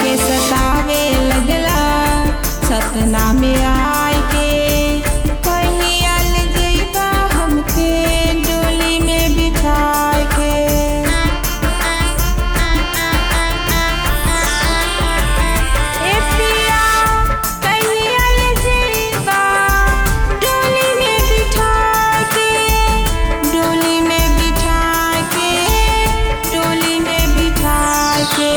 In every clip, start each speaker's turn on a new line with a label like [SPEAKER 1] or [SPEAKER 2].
[SPEAKER 1] के सतावे लगला सपना में आए के कहीं आल जइबा हमके डोली में बिठाए के। ए पिया कहीं आल जइबा डोली में बिठाए के, डोली में बिठाए के, डोली में बिठाए के।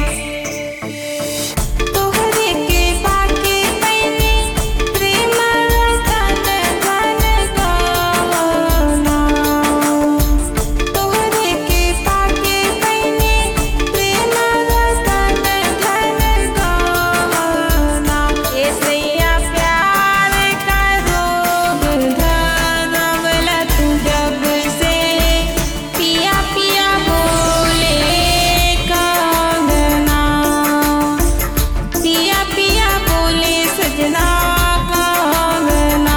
[SPEAKER 1] तोहरे के पाके पैनी प्रेम रतन धन गवाना, तोहरे के पाके पैनी प्रेम रतन धन गवाना। ऐसैया प्यार का रोग धरवला तू जब से पिया पिया बोले कंगना, पिया पिया बोले सजना कंगना।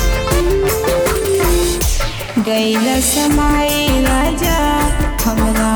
[SPEAKER 1] गइल समय राजा हमरा